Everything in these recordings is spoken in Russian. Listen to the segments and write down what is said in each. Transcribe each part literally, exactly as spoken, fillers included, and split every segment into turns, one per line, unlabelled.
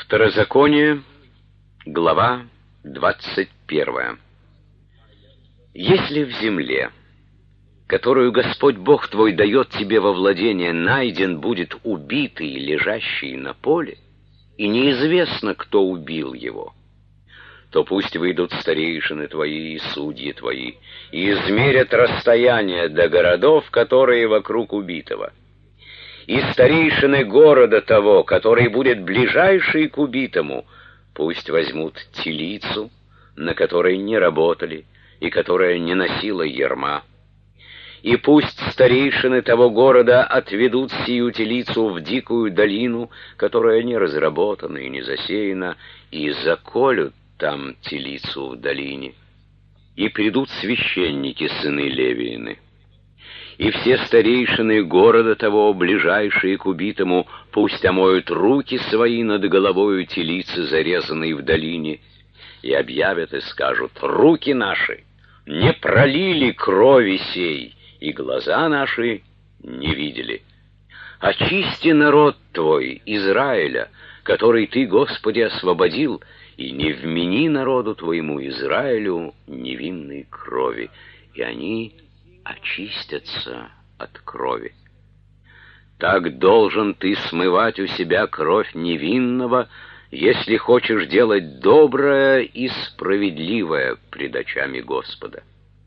Второзаконие, глава двадцать первая. Если в земле, которую Господь Бог твой дает тебе во владение, найден будет убитый, лежащий на поле, и неизвестно, кто убил его, то пусть выйдут старейшины твои и судьи твои, и измерят расстояние до городов, которые вокруг убитого. И старейшины города того, который будет ближайший к убитому, пусть возьмут телицу, на которой не работали, и которая не носила ярма. И пусть старейшины того города отведут сию телицу в дикую долину, которая не разработана и не засеяна, и заколют там телицу в долине. И придут священники, сыны Левиины. И все старейшины города того, ближайшие к убитому, пусть омоют руки свои над головою телицы, зарезанной в долине, и объявят и скажут: руки наши не пролили крови сей, и глаза наши не видели. Очисти народ твой, Израиля, который ты, Господи, освободил, и не вмени народу твоему Израилю невинной крови, и они очистятся от крови. Так должен ты смывать у себя кровь невинного, если хочешь делать доброе и справедливое пред очами Господа.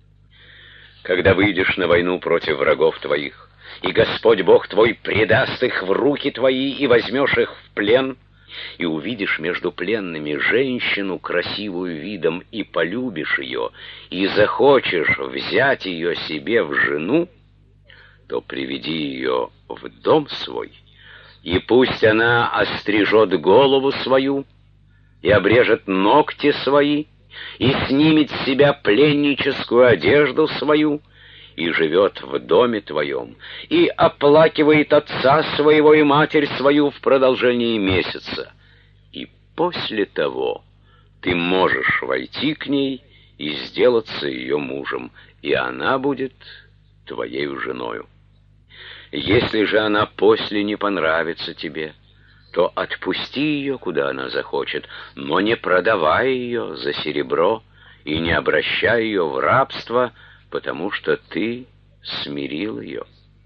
Когда выйдешь на войну против врагов твоих, и Господь Бог твой предаст их в руки твои, и возьмешь их в плен, и увидишь между пленными женщину, красивую видом, и полюбишь ее, и захочешь взять ее себе в жену, то приведи ее в дом свой, и пусть она острижет голову свою, и обрежет ногти свои, и снимет с себя пленническую одежду свою, и живет в доме твоем, и оплакивает отца своего и матерь свою в продолжении месяца. И после того ты можешь войти к ней и сделаться ее мужем, и она будет твоею женою. Если же она после не понравится тебе, то отпусти ее, куда она захочет, но не продавай ее за серебро и не обращай ее в рабство, потому что ты смирил ее.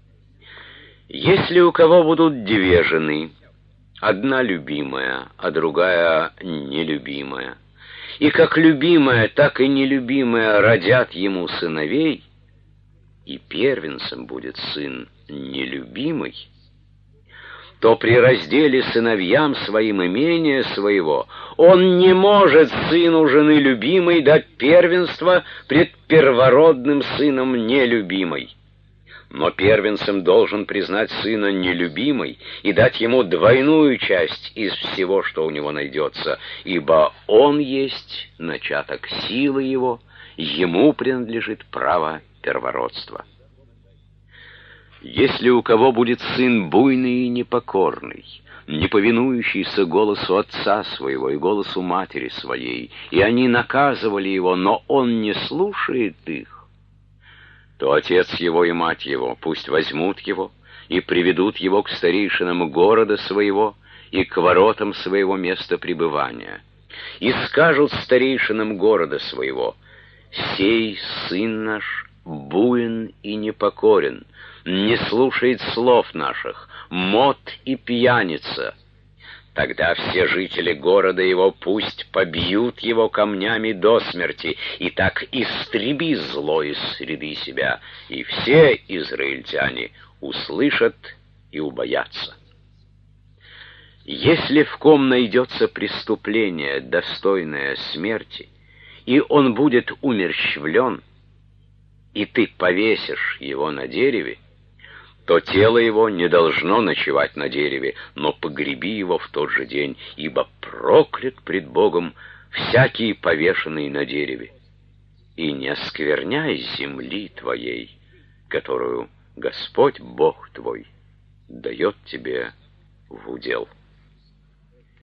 Если у кого будут две жены, одна любимая, а другая нелюбимая, и как любимая, так и нелюбимая родят ему сыновей, и первенцем будет сын нелюбимый, то при разделе сыновьям своим имения своего он не может сыну жены любимой дать первенство пред первородным сыном нелюбимой. Но первенцем должен признать сына нелюбимой и дать ему двойную часть из всего, что у него найдется, ибо он есть начаток силы его, ему принадлежит право первородства. Если у кого будет сын буйный и непокорный, не повинующийся голосу отца своего и голосу матери своей, и они наказывали его, но он не слушает их, то отец его и мать его пусть возьмут его и приведут его к старейшинам города своего и к воротам своего места пребывания, и скажут старейшинам города своего: «Сей сын наш буин и непокорен, не слушает слов наших, мот и пьяница». Тогда все жители города его пусть побьют его камнями до смерти, и так истреби зло из среды себя, и все израильтяне услышат и убоятся. Если в ком найдется преступление, достойное смерти, и он будет умерщвлен, и ты повесишь его на дереве, то тело его не должно ночевать на дереве, но погреби его в тот же день, ибо проклят пред Богом всякий повешенный на дереве. И не оскверняй земли твоей, которую Господь Бог твой дает тебе в удел.